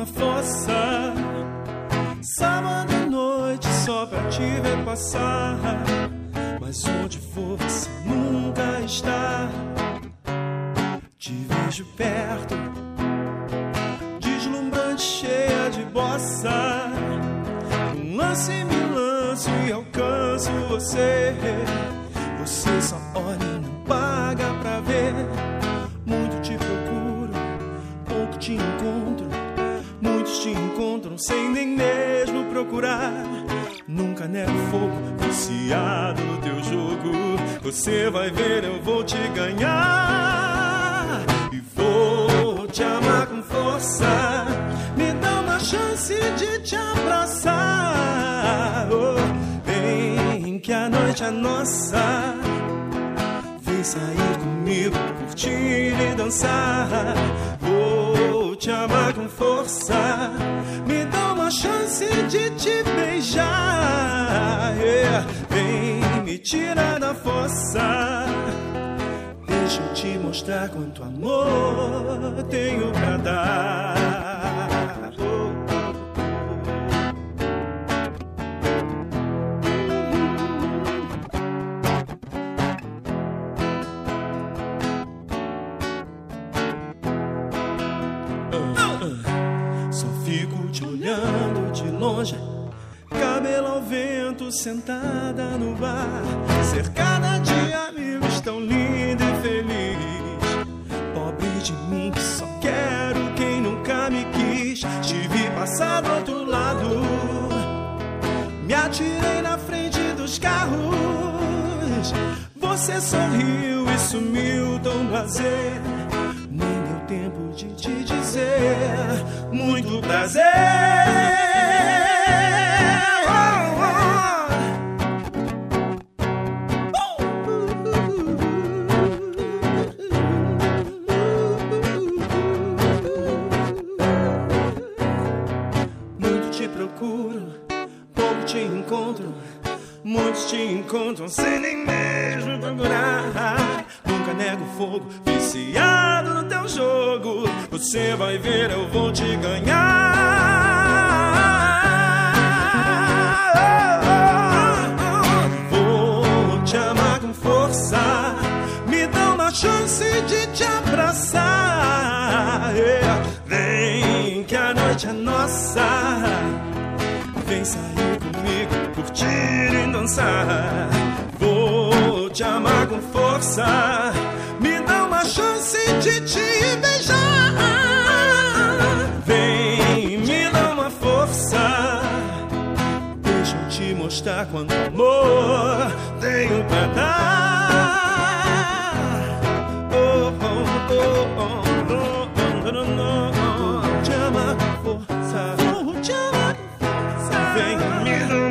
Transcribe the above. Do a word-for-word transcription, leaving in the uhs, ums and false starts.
na força. Sábado à noite só pra te ver passar, mas onde for você nunca está. Te vejo perto, deslumbrante, cheia de bossa. Um lance me lanço e alcanço você. Você só olha e não paga pra ver. Muito te procuro, pouco te encontro. Muitos te encontram sem nem mesmo procurar. Nunca nego fogo, viciado no teu jogo. Você vai ver, eu vou te ganhar. E vou te amar com força. Me dá uma chance de te abraçar. Oh, vem que a noite é nossa. Vem sair comigo, curtir e dançar. Vou te amar com força. Me dá uma chance de te beijar. Yeah. Vem me tirar da força. Deixa eu te mostrar quanto amor tenho pra dar. Oh. Olhando de longe, cabelo ao vento, sentada no bar, cercada de amigos tão linda e feliz. Pobre de mim que só quero quem nunca me quis. Te vi passar do outro lado, me atirei na frente dos carros. Você sorriu e sumiu tão blasé. Nem deu tempo de te dizer muito prazer. Oh, oh. Muito te procuro, pouco te encontro. Muitos te encontram sem nem mesmo procurar. Nunca nego fogo, viciado no teu jogo. Você vai ver, eu vou te ganhar. Vou te amar com força. Me dá uma chance de te abraçar. Vem que a noite é nossa. Vem sair comigo, curtir e dançar. Vou te amar com força. Me dá uma chance de te beijar. Vem, me dá uma força. Deixa eu te mostrar quanto amor tenho pra dar. Oh, oh, oh, oh, oh, oh, oh, oh. Vou te amar com força. Vou te amar com força. Vem, me dá